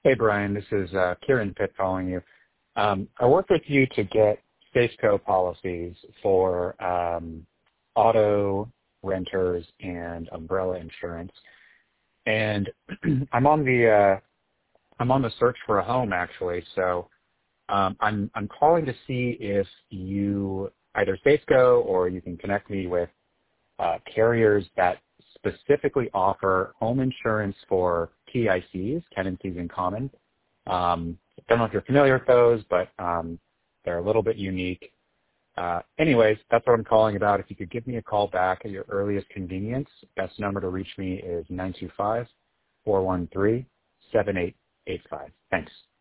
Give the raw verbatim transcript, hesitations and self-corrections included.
Hey, Brian. This is uh, Kieran Pitt calling you. Um, I worked with you to get Safeco policies for um, auto renters and umbrella insurance, and I'm on the uh, I'm on the search for a home actually. So um, I'm I'm calling to see if you either Safeco or you can connect me with uh, carriers that specifically offer home insurance for T I Cs, tenancies in common. Um, I don't know if you're familiar with those, but um, they're a little bit unique. Uh, anyways, that's what I'm calling about. If you could give me a call back at your earliest convenience, best number to reach me is nine two five, four one three, seven eight eight five. Thanks.